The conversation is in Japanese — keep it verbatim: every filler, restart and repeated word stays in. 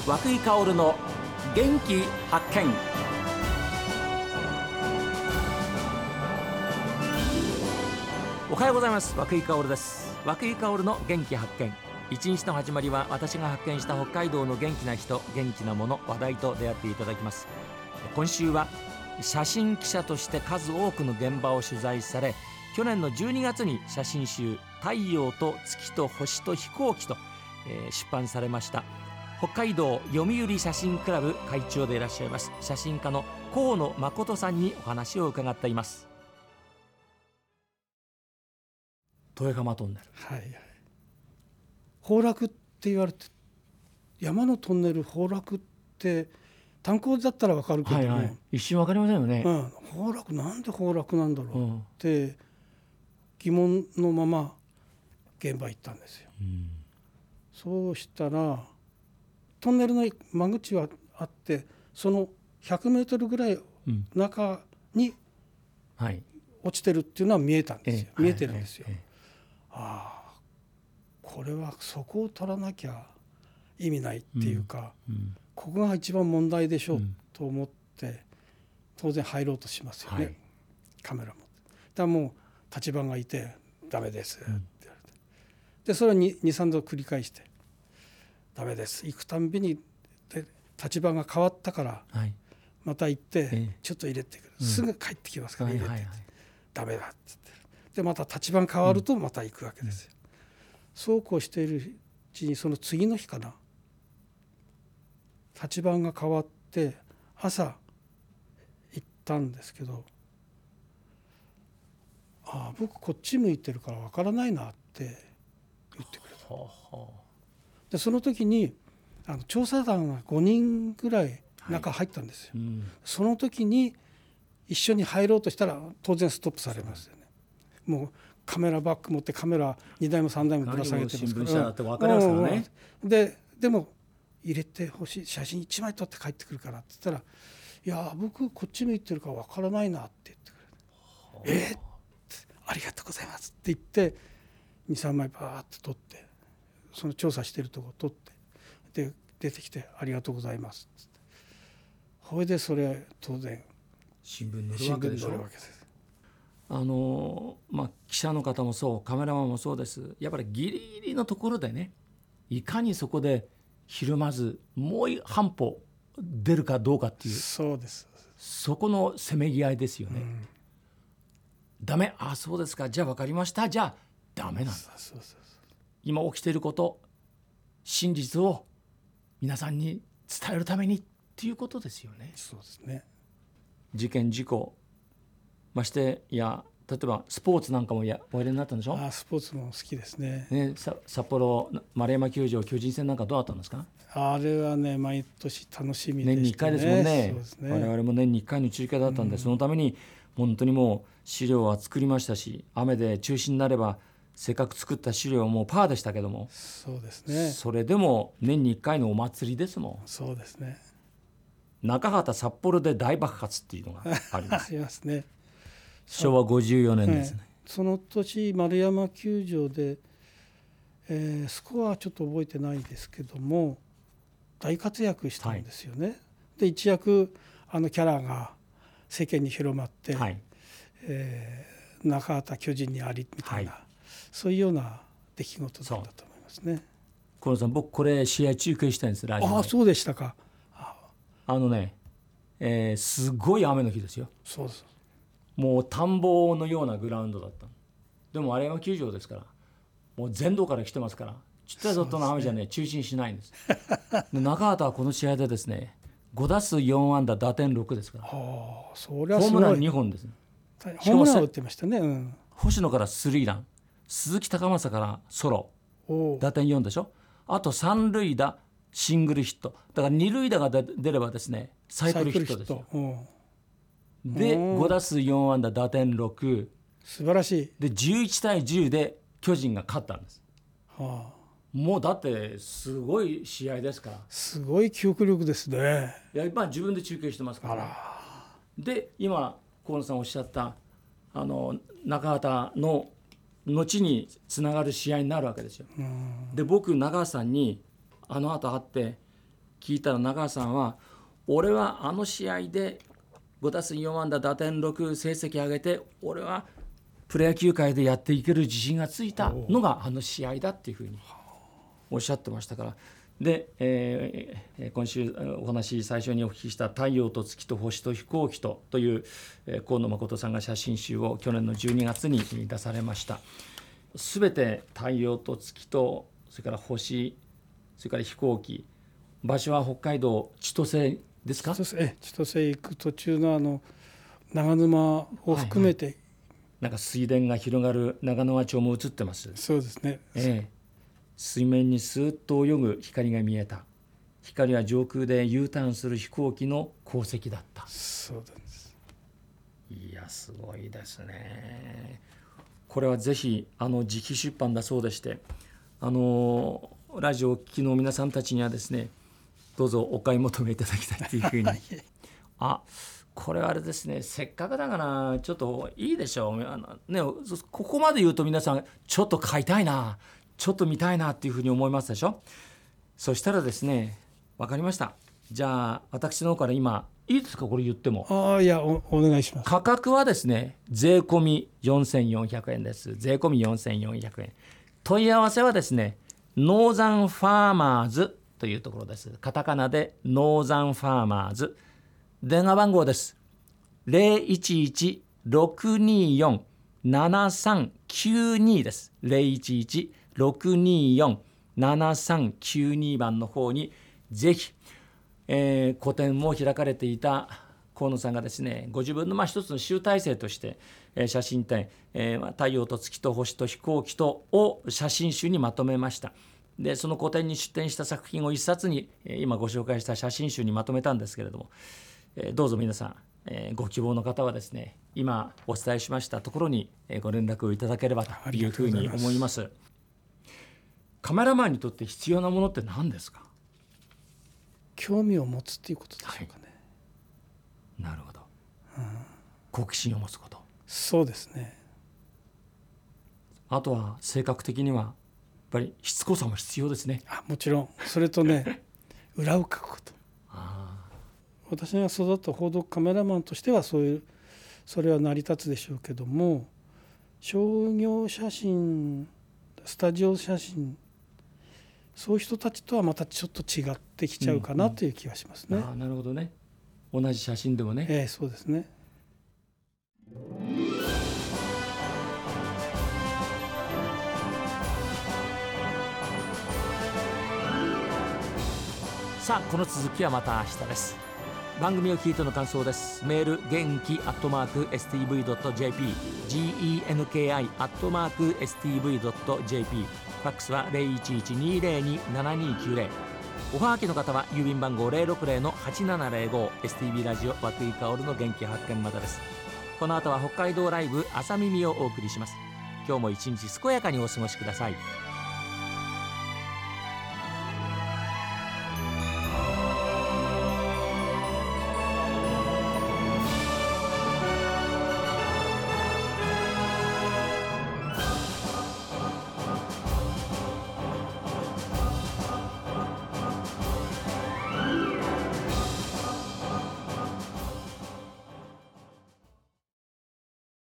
涌井薫の元気発見。おはようございます。涌井薫です。涌井薫の元気発見。一日の始まりは私が発見した北海道の元気な人、元気なもの、話題と出会っていただきます。今週は写真記者として数多くの現場を取材され、去年のじゅうにがつに写真集太陽と月と星と飛行機と、えー、出版されました北海道読売写真クラブ会長でいらっしゃいます写真家の河野誠さんにお話を伺っています。豊浜トンネル、 はいはい、崩落って言われて、山のトンネル崩落って炭鉱だったら分かるけども、はいはい、 一瞬分かりませんよね、 うん、崩落なんで崩落なんだろうって疑問のまま現場行ったんですよ、うん、そうしたらトンネルの間口はあって、そのひゃくメートルぐらい中に落ちてるっていうのは見えたんですよ、うん、見えてるんですよ、はいはいはい、ああこれはそこを取らなきゃ意味ないっていうか、うんうん、ここが一番問題でしょうと思って当然入ろうとしますよね、はい、カメラも。だからもう立場がいてダメですって言われて、でそれを にさんど繰り返してダメです行くたんびにで立場が変わったから、はい、また行ってちょっと入れてくる、えー、すぐ帰ってきますから、うん、入れて、はいはいはい、ダメだって言ってでまた立場が変わるとまた行くわけですよ、うん、そうこうしているうちにその次の日かな、立場が変わって朝行ったんですけど、ああ僕こっち向いてるからわからないなって言ってくれた。はあはあ、でその時にあの調査団がごにんぐらい中入ったんですよ、はい、うん、その時に一緒に入ろうとしたら当然ストップされますよね。もうカメラバッグ持ってカメラにだいもさんだいもぶら下げてますから、新聞社だって分かりますからね、うん、で, でも入れてほしい、写真いちまい撮って帰ってくるからって言ったら、いや僕こっち向いてるから分からないなって言ってくれる、はあ、えー、ありがとうございますって言ってにさんまいバーって撮って、その調査してるとこ撮ってで出てきてありがとうございますってって、それでそれ当然新聞に載るわけでしょ。あのまあ、記者の方もそう、カメラマンもそうです。やっぱりギリギリのところでね、いかにそこでひるまずもう半歩出るかどうかっていう、 そうです、 そこのせめぎ合いですよね、うん、ダメ、あそうですか、じゃあ分かりました、じゃあダメなんだ、そうそうそう、今起きていること、真実を皆さんに伝えるためにっていうことですよね。 そうですね。 事件事故ましてや、例えばスポーツなんかもやおやりになったんでしょ。 あスポーツも好きです ね, ね札幌丸山球場巨人戦なんかどうだったんですか。 あれはね毎年楽しみでしたね。 年にいっかいですもん ね, そうですね。我々も年にいっかいの中継だったんで、うん、そのために本当にもう資料は作りましたし、雨で中止になればせっかく作った資料はもうパーでしたけども、 そうですね。 それでも年にいっかいのお祭りですもん。 そうですね。 中畑札幌で大爆発っていうのがありますありますね。 しょうわごじゅうよねんですね、 はい、その年丸山球場で、えー、スコアはちょっと覚えてないですけども大活躍したんですよね、はい、で一躍あのキャラが世間に広まって、はい、えー、中畑巨人にありみたいな、はい、そういうような出来事だったと思いますね。 河野さん、僕これ試合中継したんです。ラジオで。 ああそうでしたか。 あのね、えー、すごい雨の日ですよ。 そうです。 もう田んぼのようなグラウンドだった。でも丸山球場ですから、もう全道から来てますから、ちっちゃいゾットの雨じゃね、中心しないんです。で中畑はこの試合でですね、ごだすうよんあんだ打点ろくですから、 はあ、そりゃすごい。 ホームランにほんです、ね、 ホームランを打ってましたね、うん、 星野からスリーラン、鈴木高政からソロ、打点よんでしょ。あと三塁打シングルヒットだから、二塁打が出ればですねサイクルヒットですよ。でごだすうよんあんだ打点ろく、 素晴らしい。 でじゅういちたいじゅうで巨人が勝ったんです、はあ、もうだってすごい試合ですから。 すごい記憶力ですね。 いや今自分で中継してますから、ね、で今河野さんおっしゃったあの中畑の後につながる試合になるわけですよ。で僕中畑さんにあの後会って聞いたら中川さんは、俺はあの試合でご打数よん安打打点ろく成績上げて、俺はプロ野球界でやっていける自信がついたのがあの試合だっていうふうにおっしゃってましたから。で、えー、今週お話最初にお聞きした太陽と月と星と飛行機とという、えー、河野誠さんが写真集を去年のじゅうにがつに出されました。すべて太陽と月と、それから星、それから飛行機、場所は北海道千歳ですか？ 千歳、千歳行く途中のあの長沼を含めて、はいはい、 なんか水田が広がる長沼町も映ってます。 そうですね、 ええ、水面にスーッと泳ぐ光が見えた。光は上空で U ターンする飛行機の航跡だった。 そうなんです。 いや、すごいですね。これはぜひあの自費出版だそうでして、あのラジオをお聞きの皆さんたちにはですね、どうぞお買い求めいただきたいというふうにあ、これはあれですね、せっかくだからちょっといいでしょう、あの、ね、ここまで言うと皆さんちょっと買いたいな、ちょっと見たいなっていうふうに思いますでしょ。そしたらですね、分かりました。じゃあ私の方から今いいですか、これ言っても。 ああ、いや お, お願いします。 価格はですね、税込みよんせんよんひゃくえんです。税込みよんせんよんひゃくえん。問い合わせはですね、ノーザンファーマーズというところです。カタカナでノーザンファーマーズ。電話番号です。ゼロいちいち ろくにーよん ななさんきゅうに です。ゼロいちいち ろくにーよん ななさんきゅうに 番の方にぜひ、えー、個展も開かれていた河野さんがですね、ご自分のまあ一つの集大成として、えー、写真展、えー、太陽と月と星と飛行機とを写真集にまとめました。でその個展に出展した作品を一冊に、えー、今ご紹介した写真集にまとめたんですけれども、えー、どうぞ皆さん、えー、ご希望の方はですね、今お伝えしましたところに、えー、ご連絡をいただければというふうに思います。カメラマンにとって必要なものって何ですか？ 興味を持つっていうことでしょうかね。 はい、なるほど、 うん、 好奇心を持つこと。 そうですね。 あとは性格的にはやっぱりしつこさも必要ですね。 あ、もちろん。それとね裏をかくこと。あ、私が育った報道カメラマンとしてはそういうそれは成り立つでしょうけども、商業写真、スタジオ写真、そういう人たちとはまたちょっと違ってきちゃうかなという気がしますね。 うんうん、あ、なるほどね。同じ写真でもね。 ええ、そうですね。 さあ、この続きはまた明日です。番組を聞いての感想です。メール元気アットマーク エスティーブイドットジェーピー genki アットマーク エスティーブイドットジェーピー、 ファックスは ゼロいちいち にゼロに ななにきゅうゼロ、おはがきの方は郵便番号 ゼロろくゼロのはちななゼロご エスティービー ラジオ和久井薫の元気発見までです。この後は北海道ライブ朝耳をお送りします。今日も一日健やかにお過ごしください。